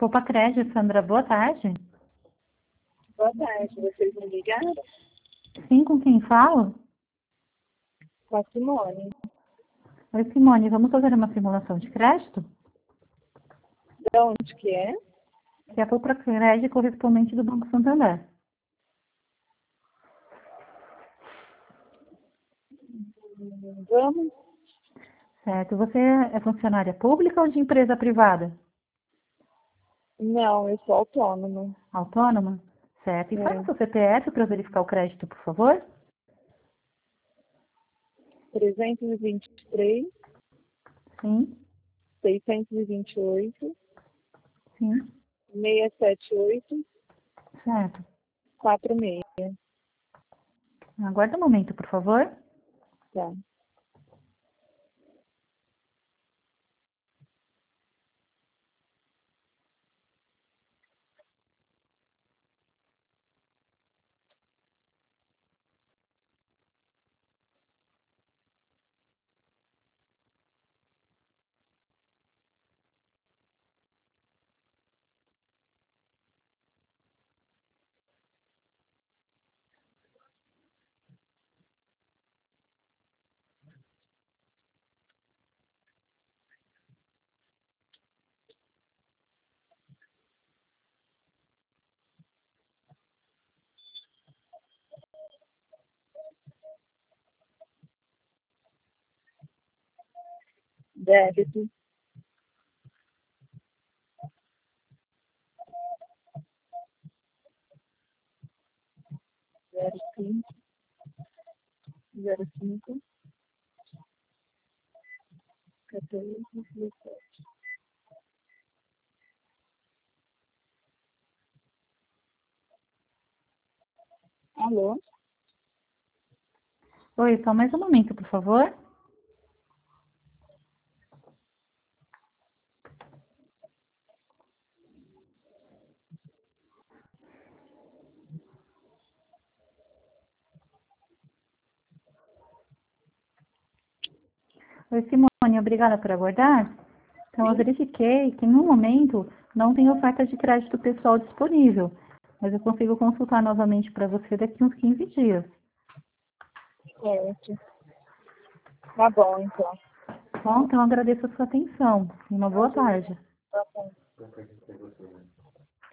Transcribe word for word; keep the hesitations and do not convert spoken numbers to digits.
Copa Crédito, Sandra, boa tarde. Boa tarde, vocês me ligaram? Sim, com quem falo? Com a Simone. Oi, Simone, vamos fazer uma simulação de crédito? De onde que é? Que é a Copa Crédito correspondente do Banco Santander. Hum, Vamos? Certo. Você é funcionária pública ou de empresa privada? Não, eu sou autônoma. Autônoma? Certo. Informe É. seu C P F para verificar o crédito, por favor. trezentos e vinte e três, Sim, seiscentos e vinte e oito, sim. seiscentos e setenta e oito, Certo. quarenta e seis. Aguarda um momento, por favor. Tá. Débito. Zero cinco, zero cinco, quatorze, dezessete. Alô? Oi, só mais um momento, por favor. Oi, Simone, obrigada por aguardar. Então, eu Sim? verifiquei que, no momento, não tem oferta de crédito pessoal disponível, mas eu consigo consultar novamente para você daqui uns quinze dias. Certo. Tá bom, então. Bom, então, eu agradeço a sua atenção. Uma boa Imagina. tarde. Tá bom.